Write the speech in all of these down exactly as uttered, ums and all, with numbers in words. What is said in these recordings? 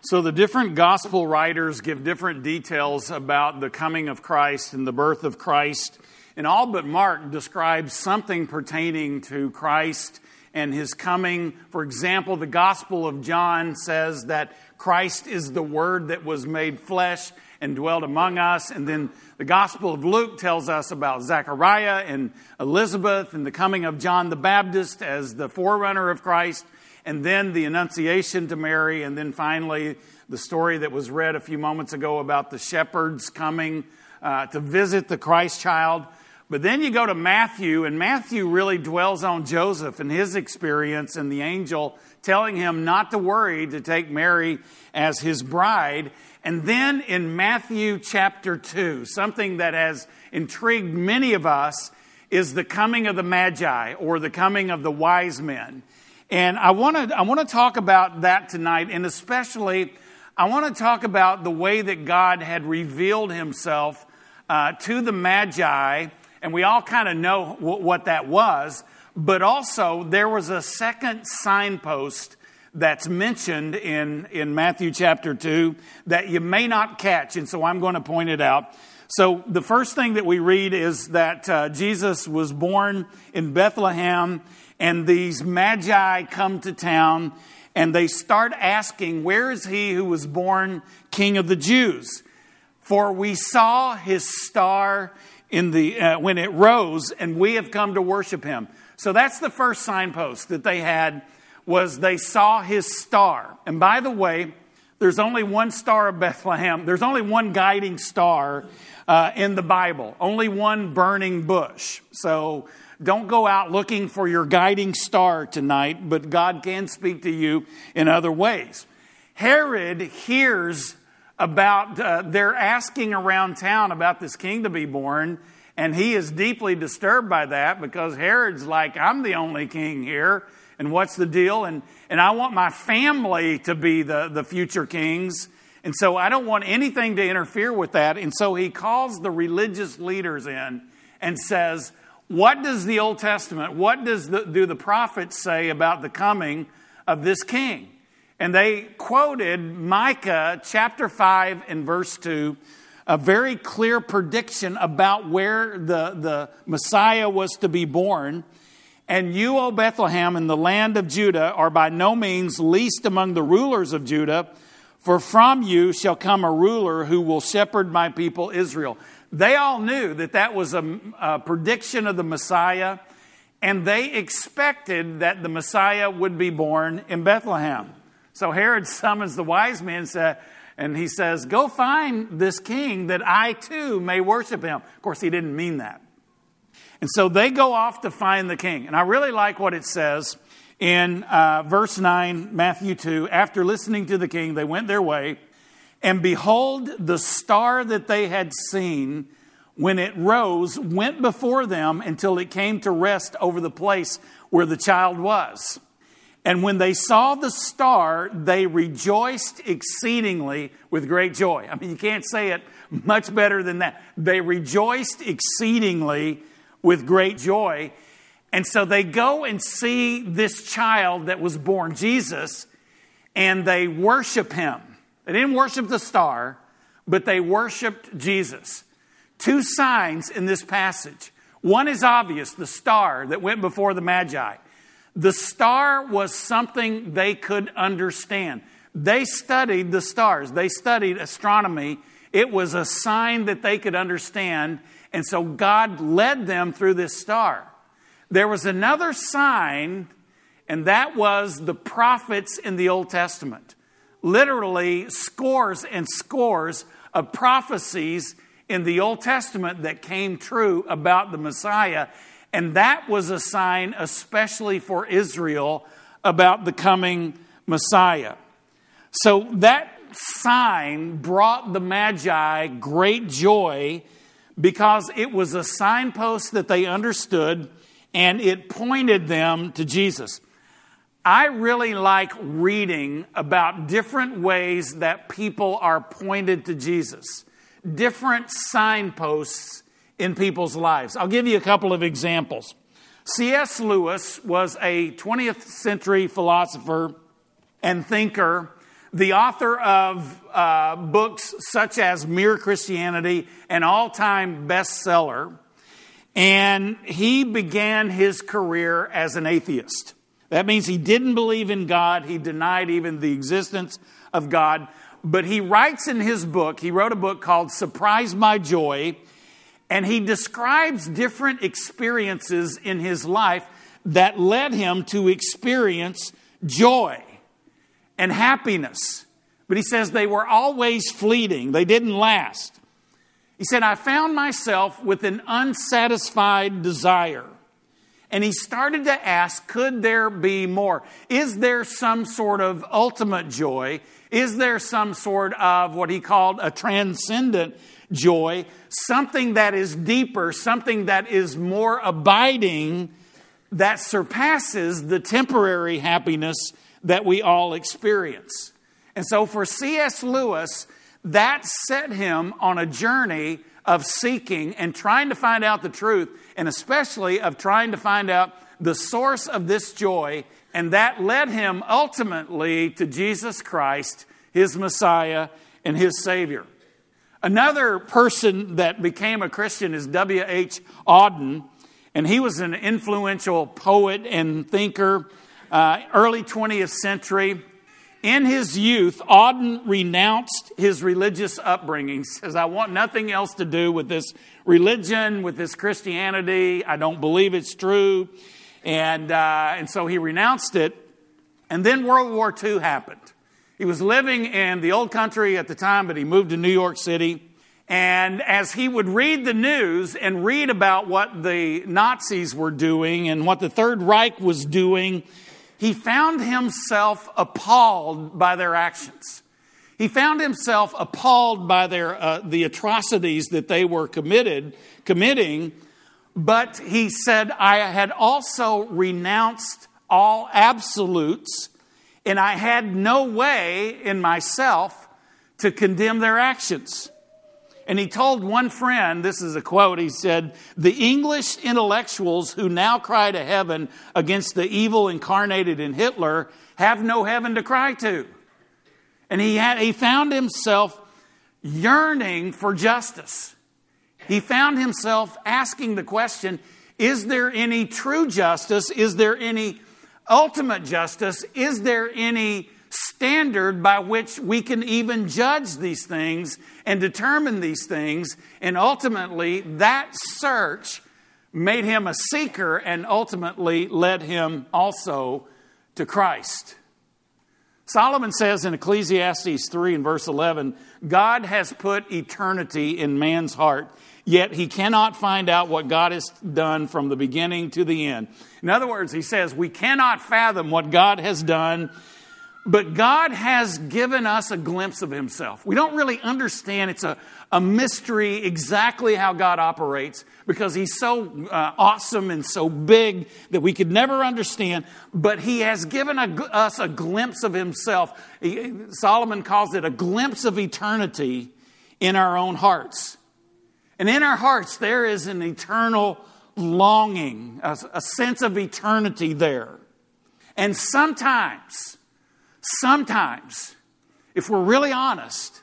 So the different gospel writers give different details about the coming of Christ and the birth of Christ. And all but Mark describes something pertaining to Christ and his coming. For example, the Gospel of John says that Christ is the Word that was made flesh and dwelt among us. And then the Gospel of Luke tells us about Zechariah and Elizabeth and the coming of John the Baptist as the forerunner of Christ. And then the Annunciation to Mary. And then finally, the story that was read a few moments ago about the shepherds coming uh, to visit the Christ child. But then you go to Matthew, and Matthew really dwells on Joseph and his experience and the angel telling him not to worry to take Mary as his bride. And then in Matthew chapter two, something that has intrigued many of us is the coming of the Magi, or the coming of the wise men. And I want to I want to talk about that tonight, and especially I want to talk about the way that God had revealed himself uh, to the Magi, and we all kind of know w- what that was, but also there was a second signpost that's mentioned in, in Matthew chapter two that you may not catch, and so I'm going to point it out. So the first thing that we read is that uh, Jesus was born in Bethlehem, and these magi come to town, and they start asking, "Where is he who was born King of the Jews? For we saw his star in the uh, when it rose, and we have come to worship him." So that's the first signpost that they had, was they saw his star. And by the way, there's only one star of Bethlehem. There's only one guiding star uh, in the Bible. Only one burning bush. So don't go out looking for your guiding star tonight, but God can speak to you in other ways. Herod hears about, uh, they're asking around town about this king to be born, and he is deeply disturbed by that because Herod's like, I'm the only king here, and what's the deal? And and I want my family to be the, the future kings, and so I don't want anything to interfere with that. And so he calls the religious leaders in and says, what does the Old Testament, what does the, do the prophets say about the coming of this king? And they quoted Micah chapter five and verse two, a very clear prediction about where the, the Messiah was to be born. "And you, O Bethlehem, in the land of Judah, are by no means least among the rulers of Judah, for from you shall come a ruler who will shepherd my people Israel." They all knew that that was a, a prediction of the Messiah, and they expected that the Messiah would be born in Bethlehem. So Herod summons the wise men, and he says, "Go find this king that I too may worship him." Of course, he didn't mean that. And so they go off to find the king. And I really like what it says in uh, verse nine, Matthew two. "After listening to the king, they went their way. And behold, the star that they had seen when it rose went before them until it came to rest over the place where the child was. And when they saw the star, they rejoiced exceedingly with great joy." I mean, you can't say it much better than that. They rejoiced exceedingly with great joy. And so they go and see this child that was born, Jesus, and they worship him. They didn't worship the star, but they worshiped Jesus. Two signs in this passage. One is obvious, the star that went before the Magi. The star was something they could understand. They studied the stars. They studied astronomy. It was a sign that they could understand. And so God led them through this star. There was another sign, and that was the prophets in the Old Testament. Literally scores and scores of prophecies in the Old Testament that came true about the Messiah. And that was a sign especially for Israel about the coming Messiah. So that sign brought the Magi great joy because it was a signpost that they understood, and it pointed them to Jesus. I really like reading about different ways that people are pointed to Jesus, different signposts in people's lives. I'll give you a couple of examples. C S Lewis was a twentieth century philosopher and thinker the author of uh, books such as Mere Christianity, an all-time bestseller, and he began his career as an atheist. That means he didn't believe in God. He denied even the existence of God. But he writes in his book, he wrote a book called Surprise My Joy, and he describes different experiences in his life that led him to experience joy and happiness. But he says they were always fleeting. They didn't last. He said, I found myself with an unsatisfied desire. And he started to ask, could there be more? Is there some sort of ultimate joy? Is there some sort of what he called a transcendent joy? Something that is deeper, something that is more abiding, that surpasses the temporary happiness that we all experience. And so for C S Lewis, that set him on a journey of seeking and trying to find out the truth, and especially of trying to find out the source of this joy. And that led him ultimately to Jesus Christ, his Messiah and his Savior. Another person that became a Christian is W H Auden, and he was an influential poet and thinker, uh, early twentieth century. In his youth, Auden renounced his religious upbringing. He says, I want nothing else to do with this religion, with this Christianity. I don't believe it's true. And, uh, and so he renounced it. And then World War Two happened. He was living in the old country at the time, but he moved to New York City. And as he would read the news and read about what the Nazis were doing and what the Third Reich was doing, he found himself appalled by their actions. He found himself appalled by their uh, the atrocities that they were committed, committing. But he said, I had also renounced all absolutes, and I had no way in myself to condemn their actions. And he told one friend, this is a quote, he said, the English intellectuals who now cry to heaven against the evil incarnated in Hitler have no heaven to cry to. And he had, he found himself yearning for justice. He found himself asking the question, is there any true justice? Is there any ultimate justice? Is there any standard by which we can even judge these things and determine these things? And ultimately, that search made him a seeker and ultimately led him also to Christ. Solomon says in Ecclesiastes three and verse eleven, God has put eternity in man's heart, yet he cannot find out what God has done from the beginning to the end. In other words, he says we cannot fathom what God has done, but God has given us a glimpse of himself. We don't really understand. It's a, a mystery exactly how God operates because he's so uh, awesome and so big that we could never understand. But he has given a, us a glimpse of himself. He, Solomon calls it a glimpse of eternity in our own hearts. And in our hearts, there is an eternal longing, a, a sense of eternity there. And sometimes... Sometimes, if we're really honest,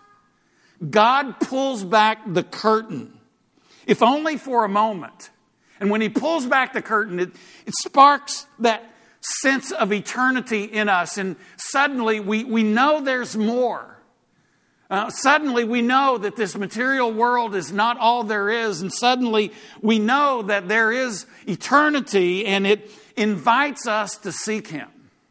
God pulls back the curtain, if only for a moment. And when he pulls back the curtain, it, it sparks that sense of eternity in us. And suddenly we, we know there's more. Uh, suddenly we know that this material world is not all there is. And suddenly we know that there is eternity, and it invites us to seek him.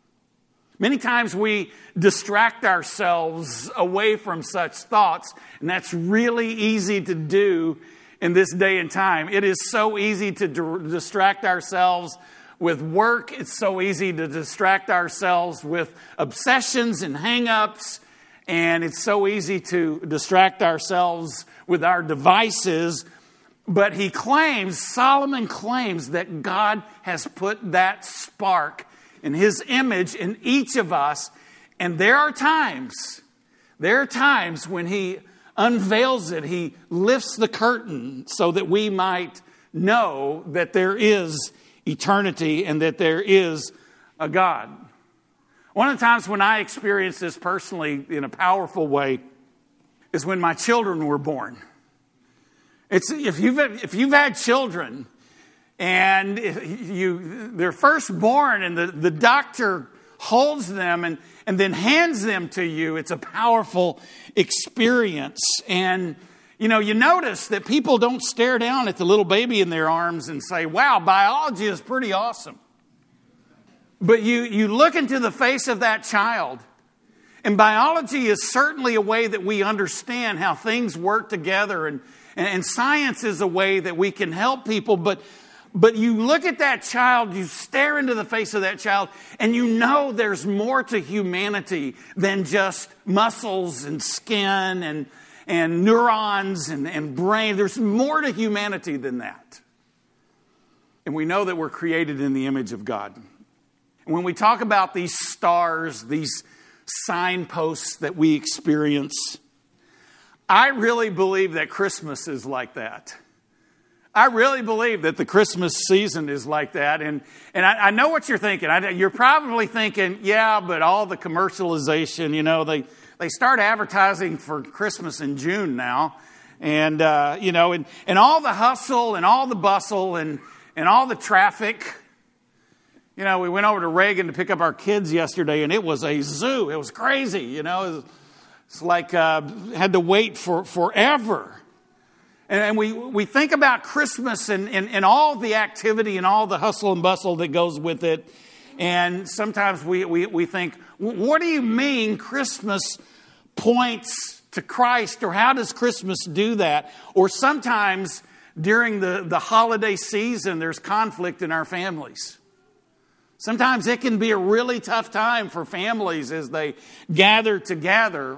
Many times we distract ourselves away from such thoughts, and that's really easy to do in this day and time. It is so easy to d- distract ourselves with work. It's so easy to distract ourselves with obsessions and hang-ups, and it's so easy to distract ourselves with our devices. But he claims, Solomon claims that God has put that spark in his image in each of us. And there are times, there are times when he unveils it, he lifts the curtain so that we might know that there is eternity and that there is a God. One of the times when I experienced this personally in a powerful way is when my children were born. It's if you've if you've had children and you they're first born and the, the doctor holds them and, and then hands them to you, it's a powerful experience. And you know, you notice that people don't stare down at the little baby in their arms and say, wow, biology is pretty awesome. But you, you look into the face of that child, and biology is certainly a way that we understand how things work together, and, and science is a way that we can help people. But, but you look at that child, you stare into the face of that child, and you know there's more to humanity than just muscles and skin and, and neurons and, and brain. There's more to humanity than that. And we know that we're created in the image of God. And when we talk about these stars, these signposts that we experience, I really believe that Christmas is like that. I really believe that the Christmas season is like that. And, and I, I know what you're thinking. I, you're probably thinking, yeah, but all the commercialization, you know, they, they start advertising for Christmas in June now. And, uh, you know, and, and all the hustle and all the bustle and, and all the traffic. You know, we went over to Reagan to pick up our kids yesterday, and it was a zoo. It was crazy, you know. It was, it's like uh, had to wait for forever. And, and we, we think about Christmas and, and, and all the activity and all the hustle and bustle that goes with it. And sometimes we, we, we think, what do you mean Christmas points to Christ? Or how does Christmas do that? Or sometimes during the, the holiday season, there's conflict in our families. Sometimes it can be a really tough time for families as they gather together.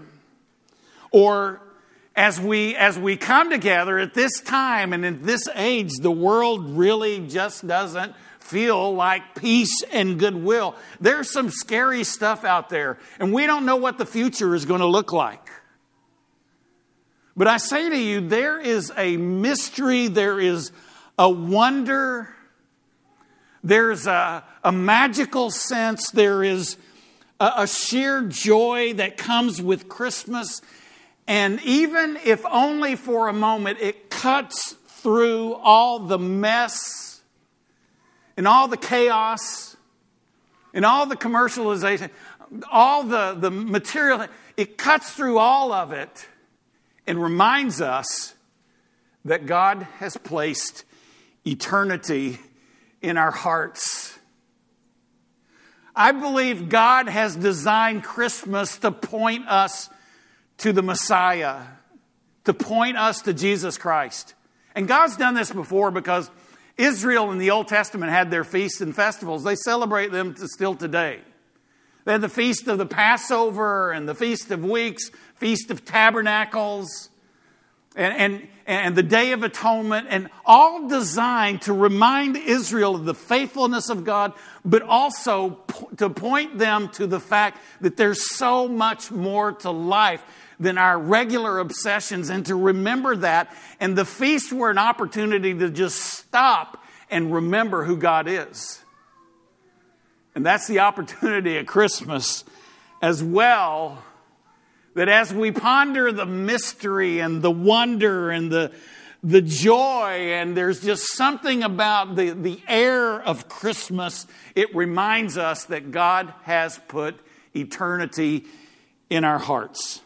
Or as we as we come together at this time and in this age, the world really just doesn't feel like peace and goodwill. There's some scary stuff out there, and we don't know what the future is going to look like. But I say to you, there is a mystery, there is a wonder, there's a, a magical sense. There is a, a sheer joy that comes with Christmas. And even if only for a moment, it cuts through all the mess and all the chaos and all the commercialization, all the, the material. It cuts through all of it and reminds us that God has placed eternity in our hearts. I believe God has designed Christmas to point us to the Messiah, to point us to Jesus Christ. And God's done this before because Israel in the Old Testament had their feasts and festivals. They celebrate them to still today. They had the Feast of the Passover and the Feast of Weeks, Feast of Tabernacles, and, and, and the Day of Atonement, and all designed to remind Israel of the faithfulness of God, but also po- to point them to the fact that there's so much more to life than our regular obsessions, and to remember that. And the feasts were an opportunity to just stop and remember who God is. And that's the opportunity at Christmas as well, that as we ponder the mystery and the wonder and the, the joy, and there's just something about the, the air of Christmas, it reminds us that God has put eternity in our hearts.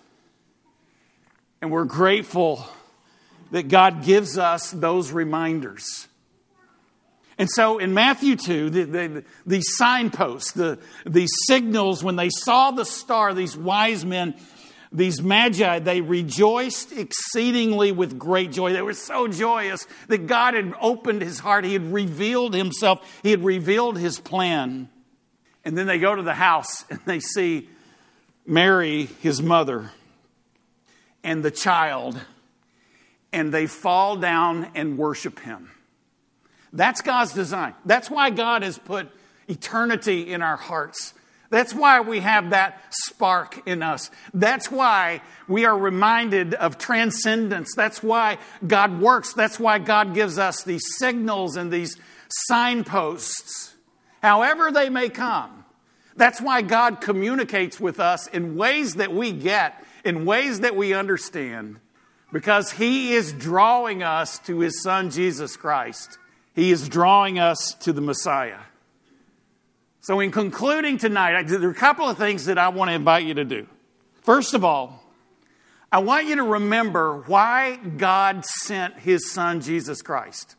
And we're grateful that God gives us those reminders. And so in Matthew two, the, the, the signposts, the, the signals, when they saw the star, these wise men, these magi, they rejoiced exceedingly with great joy. They were so joyous that God had opened his heart. He had revealed himself. He had revealed his plan. And then they go to the house and they see Mary, his mother, and the child. And they fall down and worship him. That's God's design. That's why God has put eternity in our hearts. That's why we have that spark in us. That's why we are reminded of transcendence. That's why God works. That's why God gives us these signals and these signposts, however they may come. That's why God communicates with us in ways that we get, in ways that we understand, because He is drawing us to His Son, Jesus Christ. He is drawing us to the Messiah. So in concluding tonight, there are a couple of things that I want to invite you to do. First of all, I want you to remember why God sent His Son, Jesus Christ.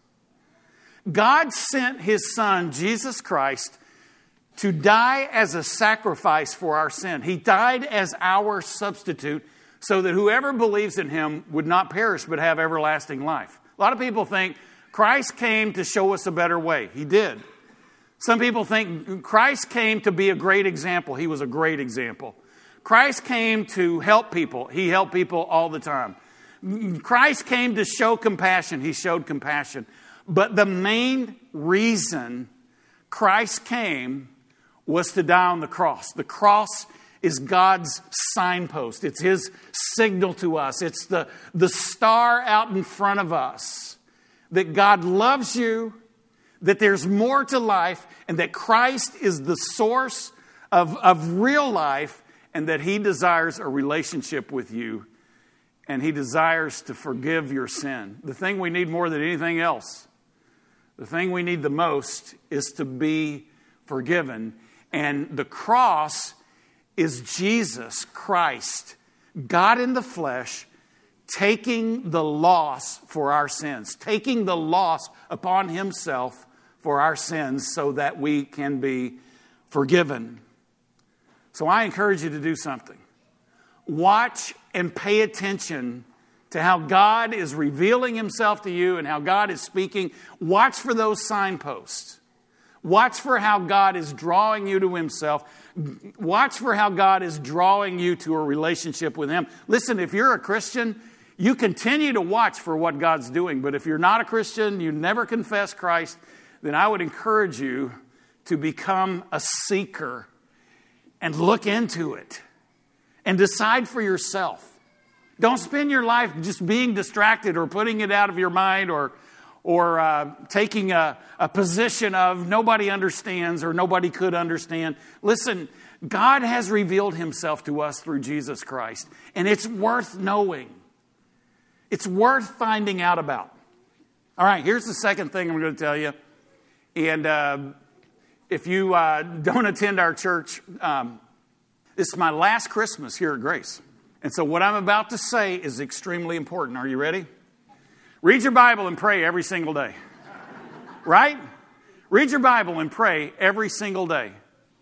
God sent His Son, Jesus Christ, to die as a sacrifice for our sin. He died as our substitute so that whoever believes in Him would not perish but have everlasting life. A lot of people think Christ came to show us a better way. He did. Some people think Christ came to be a great example. He was a great example. Christ came to help people. He helped people all the time. Christ came to show compassion. He showed compassion. But the main reason Christ came was to die on the cross. The cross is God's signpost. It's His signal to us. It's the, the star out in front of us that God loves you, that there's more to life, and that Christ is the source of, of real life, and that He desires a relationship with you, and He desires to forgive your sin. The thing we need more than anything else, the thing we need the most is to be forgiven. And the cross is Jesus Christ, God in the flesh, taking the loss for our sins, taking the loss upon Himself for our sins so that we can be forgiven. So I encourage you to do something. Watch and pay attention to how God is revealing Himself to you and how God is speaking. Watch for those signposts. Watch for how God is drawing you to Himself. Watch for how God is drawing you to a relationship with Him. Listen, if you're a Christian, you continue to watch for what God's doing. But if you're not a Christian, you never confess Christ, then I would encourage you to become a seeker and look into it and decide for yourself. Don't spend your life just being distracted or putting it out of your mind or or uh, taking a, a position of nobody understands or nobody could understand. Listen, God has revealed Himself to us through Jesus Christ, and it's worth knowing. It's worth finding out about. All right, here's the second thing I'm going to tell you. And uh, if you uh, don't attend our church, um, this is my last Christmas here at Grace. And so what I'm about to say is extremely important. Are you ready? Read your Bible and pray every single day. Right? Read your Bible and pray every single day.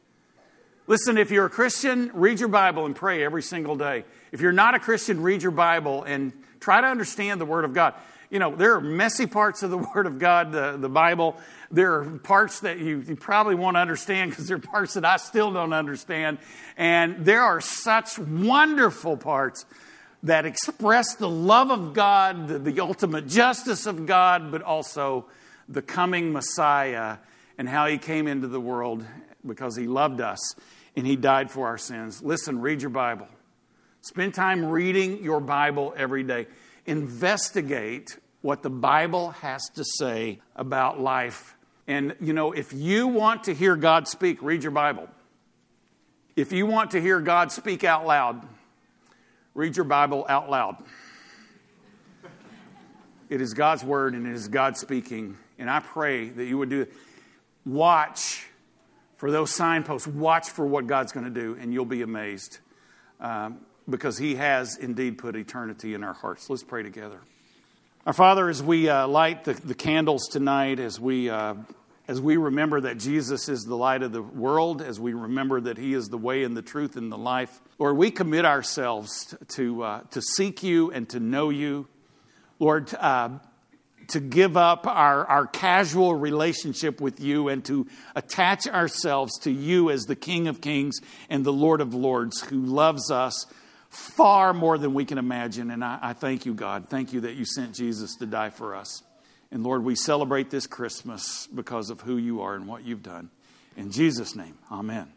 Listen, if you're a Christian, read your Bible and pray every single day. If you're not a Christian, read your Bible and try to understand the Word of God. You know, there are messy parts of the Word of God, the, the Bible. There are parts that you, you probably won't understand because there are parts that I still don't understand. And there are such wonderful parts that express the love of God, the, the ultimate justice of God, but also the coming Messiah and how He came into the world because He loved us and He died for our sins. Listen, read your Bible. Spend time reading your Bible every day. Investigate what the Bible has to say about life. And, you know, if you want to hear God speak, read your Bible. If you want to hear God speak out loud, read your Bible out loud. It is God's Word and it is God speaking. And I pray that you would do it. Watch for those signposts. Watch for what God's going to do and you'll be amazed. Um, because He has indeed put eternity in our hearts. Let's pray together. Our Father, as we uh, light the, the candles tonight, as we uh, as we remember that Jesus is the light of the world, as we remember that He is the way and the truth and the life, Lord, we commit ourselves to uh, to seek You and to know You, Lord, uh, to give up our, our casual relationship with You and to attach ourselves to You as the King of Kings and the Lord of Lords, who loves us far more than we can imagine. And I, I thank You, God. Thank You that You sent Jesus to die for us. And Lord, we celebrate this Christmas because of who You are and what You've done. In Jesus' name, amen.